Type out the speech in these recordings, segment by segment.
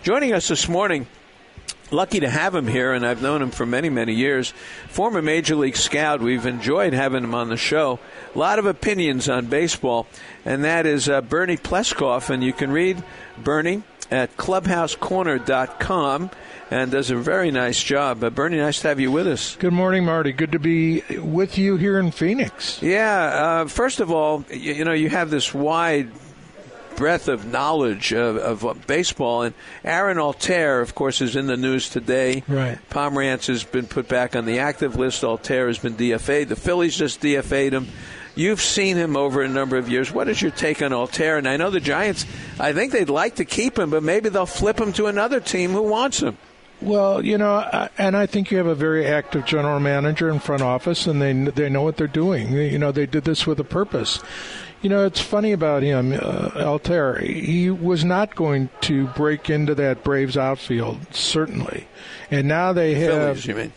Joining us this morning, lucky to have him here, and I've known him for many, many years. Former Major League scout. We've enjoyed having him on the show. A lot of opinions on baseball, and that is Bernie Pleskoff. And you can read Bernie at clubhousecorner.com, and does a very nice job. Bernie, nice to have you with us. Good morning, Marty. Good to be with you here in Phoenix. Yeah. First of all, you have this wide breadth of knowledge of baseball. And Aaron Altair, of course, is in the news today. Right. Pomerantz has been put back on the active list. Altair has been DFA'd. The Phillies just DFA'd him. You've seen him over a number of years. What is your take on Altair? And I know the Giants, I think they'd like to keep him, but maybe they'll flip him to another team who wants him. Well, and I think you have a very active general manager and front office, and they know what they're doing. They did this with a purpose. It's funny about him, Altair. He was not going to break into that Braves outfield, certainly. And now they have... Phillies, you mean?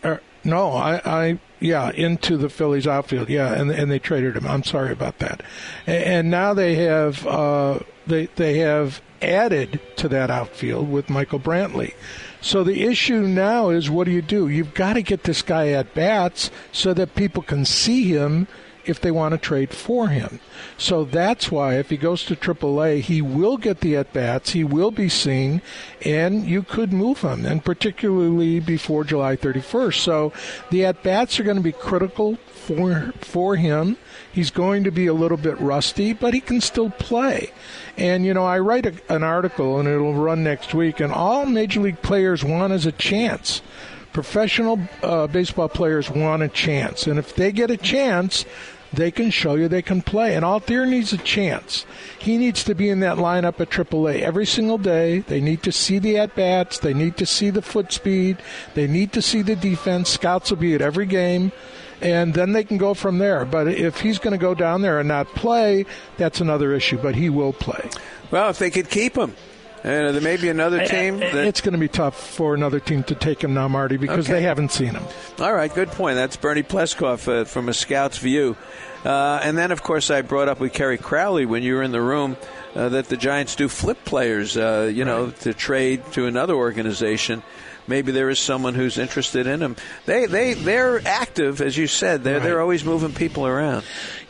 Into the Phillies outfield. Yeah, and they traded him. I'm sorry about that. And now they have they have added to that outfield with Michael Brantley. So the issue now is, what do? You've got to get this guy at bats so that people can see him if they want to trade for him. So that's why if he goes to AAA, he will get the at-bats, he will be seen, and you could move him, and particularly before July 31st. So the at-bats are going to be critical for him. He's going to be a little bit rusty, but he can still play. And, I write an article, and it'll run next week, and all Major League players want is a chance. Professional baseball players want a chance. And if they get a chance, they can show you they can play. And Altair needs a chance. He needs to be in that lineup at AAA every single day. They need to see the at-bats. They need to see the foot speed. They need to see the defense. Scouts will be at every game. And then they can go from there. But if he's going to go down there and not play, that's another issue. But he will play. Well, if they could keep him. There may be another team. It's going to be tough for another team to take him now, Marty, because they haven't seen him. All right, good point. That's Bernie Pleskoff from a scout's view. And then, of course, I brought up with Kerry Crowley when you were in the room that the Giants do flip players, to trade to another organization. Maybe there is someone who's interested in them. They're active, as you said. They're always moving people around.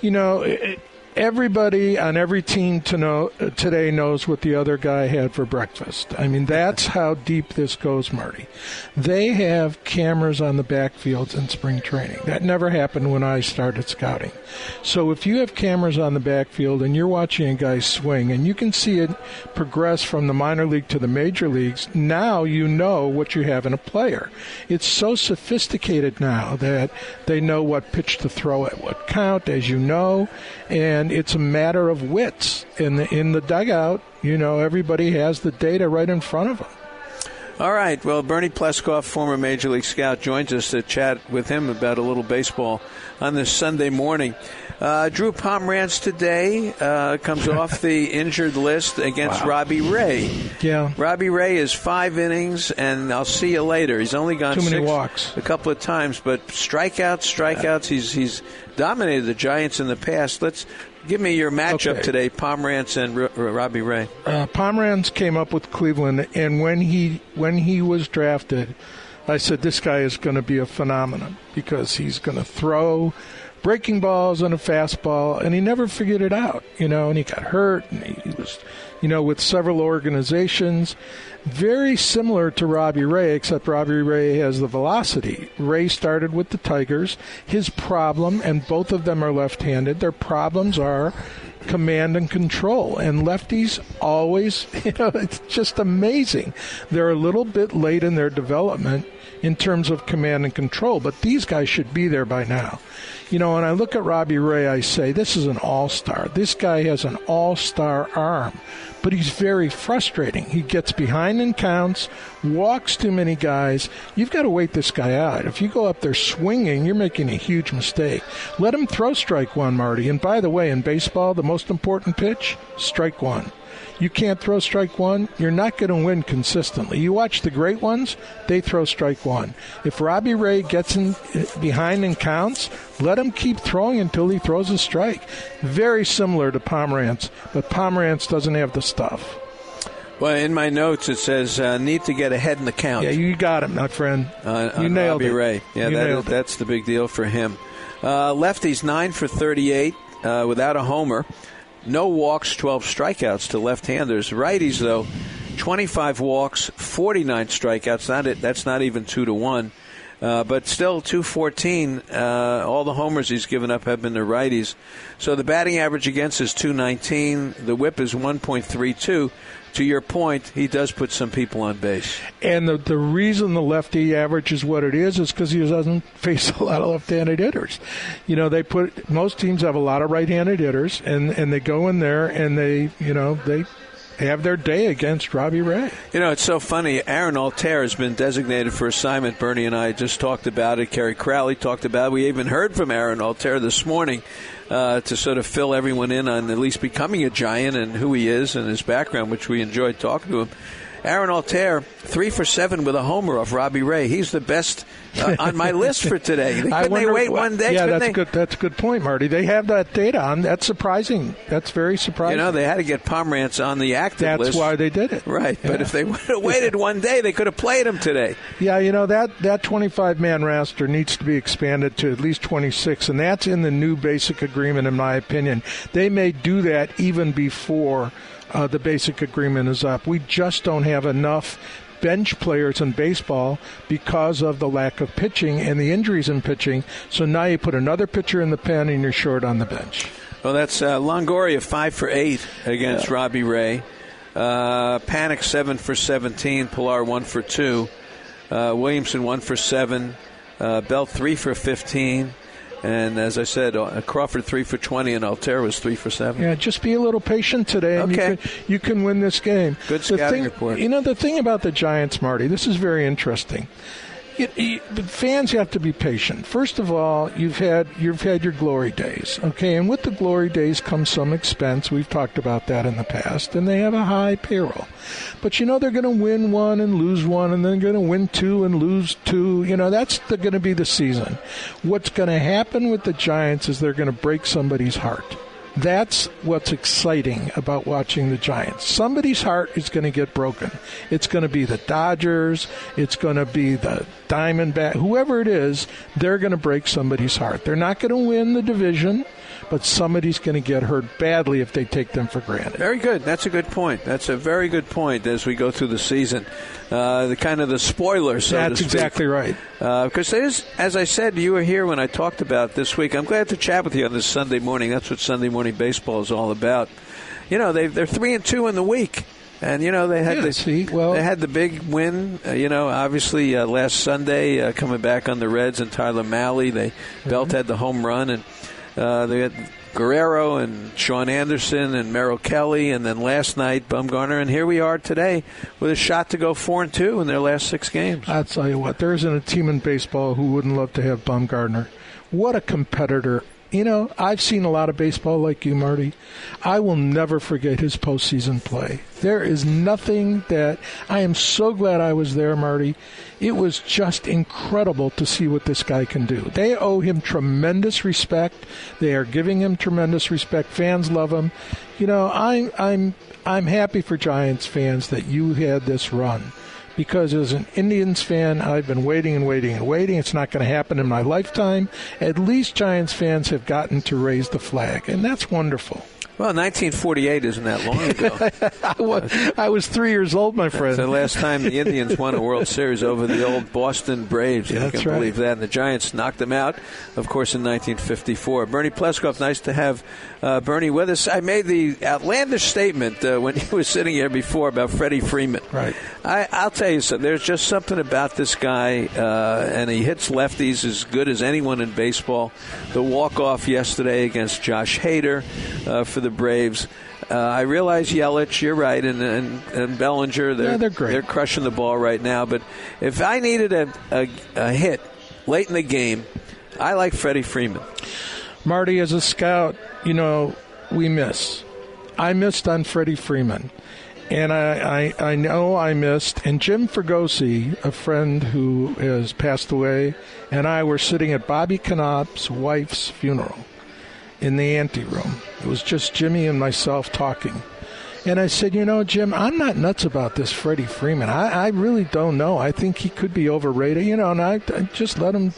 Everybody on every team today knows what the other guy had for breakfast. I mean, that's how deep this goes, Marty. They have cameras on the backfields in spring training. That never happened when I started scouting. So if you have cameras on the backfield and you're watching a guy swing and you can see it progress from the minor league to the major leagues, now you know what you have in a player. It's so sophisticated now that they know what pitch to throw at what count, as you know, and it's a matter of wits. In the dugout, everybody has the data right in front of them. All right. Well, Bernie Pleskoff, former Major League scout, joins us to chat with him about a little baseball on this Sunday morning. Drew Pomerantz today comes off the injured list against Robbie Ray. Yeah. Robbie Ray is 5 innings, and I'll see you later. He's only gone too many walks a couple of times, but strikeouts. He's dominated the Giants in the past. Let's give me your matchup today, Pomerantz and Robbie Ray. Pomerantz came up with Cleveland, and when he was drafted, I said this guy is going to be a phenomenon because he's going to throw breaking balls and a fastball, and he never figured it out, and he got hurt, and he was, with several organizations. Very similar to Robbie Ray, except Robbie Ray has the velocity. Ray started with the Tigers. His problem, and both of them are left-handed, their problems are command and control. And lefties always, it's just amazing. They're a little bit late in their development in terms of command and control, but these guys should be there by now. When I look at Robbie Ray, I say, this is an all-star. This guy has an all-star arm, but he's very frustrating. He gets behind in counts, walks too many guys. You've got to wait this guy out. If you go up there swinging, you're making a huge mistake. Let him throw strike one, Marty. And by the way, in baseball, the most important pitch, strike one. You can't throw strike one, you're not going to win consistently. You watch the great ones, they throw strike one. If Robbie Ray gets in behind and counts, let him keep throwing until he throws a strike. Very similar to Pomerantz, but Pomerantz doesn't have the stuff. Well, in my notes it says need to get ahead in the count. Yeah, you got him, my friend. You nailed Robbie it. Ray. Yeah, that's the big deal for him. Lefties 9 for 38 without a homer. No walks, 12 strikeouts to left-handers. Righties, though, 25 walks, 49 strikeouts. That's not even 2-1. But still, 214. All the homers he's given up have been to righties. So the batting average against is 219. The whip is 1.32. To your point, he does put some people on base. And the reason the lefty average is what it is because he doesn't face a lot of left-handed hitters. You know, most teams have a lot of right-handed hitters, and they go in there and they have their day against Robbie Ray. You know, it's so funny. Aaron Altair has been designated for assignment. Bernie and I just talked about it. Kerry Crowley talked about it. We even heard from Aaron Altair this morning to sort of fill everyone in on at least becoming a Giant and who he is and his background, which we enjoyed talking to him. Aaron Altair, 3 for 7 with a homer off Robbie Ray. He's the best on my list for today. Couldn't they wait one day? Yeah, that's a good point, Marty. They have that data on. That's surprising. That's very surprising. You know, they had to get Pomerantz on the active list. That's why they did it. Right, yeah. But if they would have waited one day, they could have played him today. Yeah, you know, that 25-man roster needs to be expanded to at least 26, and that's in the new basic agreement, in my opinion. They may do that even before the basic agreement is up. We just don't have enough bench players in baseball because of the lack of pitching and the injuries in pitching. So now you put another pitcher in the pen and you're short on the bench. Well, that's Longoria 5 for 8 against Robbie Ray. Panik 7 for 17. Pilar 1 for 2. Williamson 1 for 7. Belt 3 for 15. And as I said, Crawford 3 for 20, and Altair was 3 for 7. Yeah, just be a little patient today, and okay. you can win this game. Good scouting report. You know, the thing about the Giants, Marty, this is very interesting. Fans have to be patient. First of all, you've had your glory days, okay? And with the glory days comes some expense. We've talked about that in the past, and they have a high payroll. But you know they're going to win one and lose one, and then going to win two and lose two. You know that's going to be the season. What's going to happen with the Giants is they're going to break somebody's heart. That's what's exciting about watching the Giants. Somebody's heart is going to get broken. It's going to be the Dodgers. It's going to be the Diamondbacks. Whoever it is, they're going to break somebody's heart. They're not going to win the division, but somebody's going to get hurt badly if they take them for granted. Very good. That's a good point. That's a very good point as we go through the season. The spoiler, so That's to speak. Exactly right. Because there's, as I said, you were here when I talked about this week. I'm glad to chat with you on this Sunday morning. That's what Sunday morning baseball is all about. You know, they're 3-2 in the week. And, you know, they had the big win, obviously last Sunday coming back on the Reds and Tyler Mahle. Belt had the home run, and they had Guerrero and Sean Anderson and Merrill Kelly, and then last night Bumgarner. And here we are today with a shot to go 4-2 in their last 6 games. I'll tell you what, there isn't a team in baseball who wouldn't love to have Bumgarner. What a competitor. You know, I've seen a lot of baseball like you, Marty. I will never forget his postseason play. There is nothing that I am so glad I was there, Marty. It was just incredible to see what this guy can do. They owe him tremendous respect. They are giving him tremendous respect. Fans love him. You know, I'm happy for Giants fans that you had this run. Because as an Indians fan, I've been waiting and waiting and waiting. It's not going to happen in my lifetime. At least Giants fans have gotten to raise the flag, and that's wonderful. Well, 1948 isn't that long ago. I was 3 years old, my friend. That's the last time the Indians won a World Series over the old Boston Braves. Yeah, I can't believe that. And the Giants knocked them out, of course, in 1954. Bernie Pleskoff, nice to have Bernie with us. I made the outlandish statement when he was sitting here before about Freddie Freeman. Right. I'll tell you something. There's just something about this guy, and he hits lefties as good as anyone in baseball. The walk-off yesterday against Josh Hader for the Braves. I realize Yelich, you're right, and Bellinger, they're great. They're crushing the ball right now. But if I needed a hit late in the game, I like Freddie Freeman. Marty, as a scout, you know, we miss. I missed on Freddie Freeman. And I know I missed. And Jim Fregosi, a friend who has passed away, and I were sitting at Bobby Knopp's wife's funeral in the anteroom. It was just Jimmy and myself talking. And I said, Jim, I'm not nuts about this Freddie Freeman. I really don't know. I think he could be overrated, and I just let him.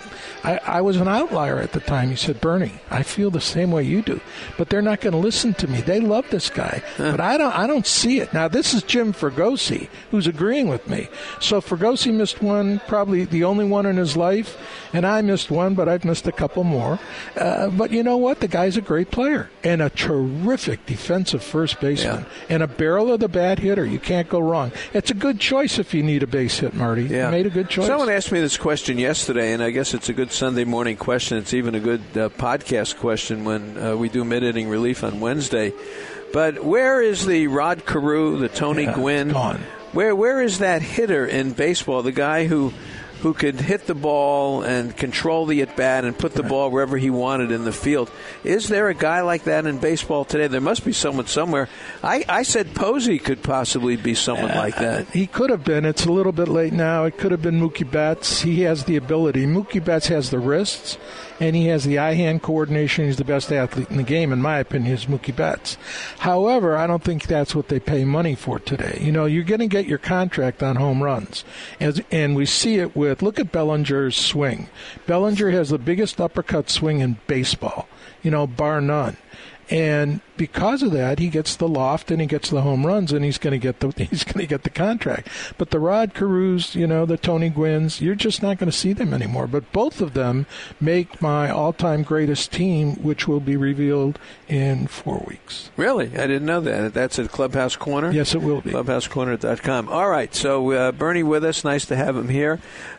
I was an outlier at the time. He said, Bernie, I feel the same way you do, but they're not going to listen to me. They love this guy, but I don't see it. Now, this is Jim Fregosi, who's agreeing with me. So Fregosi missed one, probably the only one in his life, and I missed one, but I've missed a couple more. But you know what? The guy's a great player and a terrific defensive first baseman and a barrel of the bat hitter. You can't go wrong. It's a good choice if you need a base hit, Marty. Yeah. You made a good choice. Someone asked me this question yesterday, and I guess it's a good Sunday morning question. It's even a good podcast question when we do mid-inning relief on Wednesday. But where is the Rod Carew, the Tony Gwynn? Gone. Where is that hitter in baseball, the guy who could hit the ball and control the at-bat and put the ball wherever he wanted in the field? Is there a guy like that in baseball today? There must be someone somewhere. I said Posey could possibly be someone like that. He could have been. It's a little bit late now. It could have been Mookie Betts. He has the ability. Mookie Betts has the wrists, and he has the eye-hand coordination. He's the best athlete in the game, in my opinion, is Mookie Betts. However, I don't think that's what they pay money for today. You're going to get your contract on home runs. And we see it with, look at Bellinger's swing. Bellinger has the biggest uppercut swing in baseball, bar none. And because of that, he gets the loft and he gets the home runs, and he's going to get the contract. But the Rod Carews, the Tony Gwynns, you're just not going to see them anymore. But both of them make my all-time greatest team, which will be revealed in 4 weeks. Really? I didn't know that. That's at Clubhouse Corner? Yes, it will be. ClubhouseCorner.com. All right, so Bernie with us. Nice to have him here.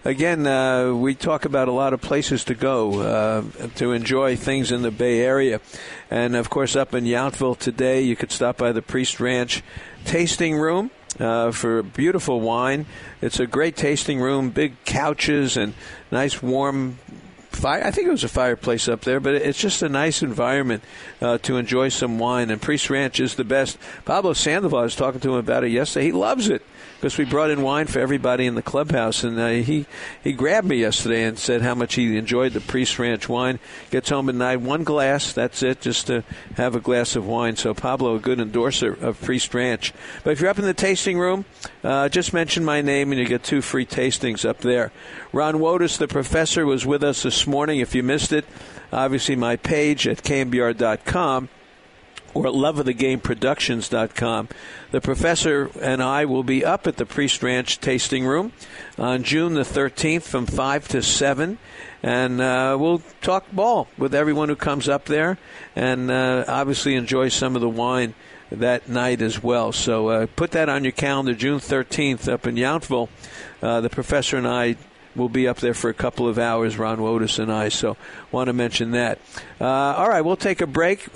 Again, we talk about a lot of places to go to enjoy things in the Bay Area. And, of course, up in Yountville today, you could stop by the Priest Ranch Tasting Room for beautiful wine. It's a great tasting room, big couches and nice warm fire. I think it was a fireplace up there, but it's just a nice environment to enjoy some wine. And Priest Ranch is the best. Pablo Sandoval, I was talking to him about it yesterday. He loves it because we brought in wine for everybody in the clubhouse. And he grabbed me yesterday and said how much he enjoyed the Priest Ranch wine. Gets home at night, one glass, that's it, just to have a glass of wine. So Pablo, a good endorser of Priest Ranch. But if you're up in the tasting room, just mention my name and you get 2 free tastings up there. Ron Wotus, the professor, was with us this morning. If you missed it, obviously my page at KMBR.com or at loveofthegameproductions.com. The professor and I will be up at the Priest Ranch Tasting Room on June the 13th from 5 to 7. And we'll talk ball with everyone who comes up there and obviously enjoy some of the wine that night as well. So put that on your calendar, June 13th up in Yountville. The professor and I will be up there for a couple of hours, Ron Wotus and I. So want to mention that. All right, we'll take a break.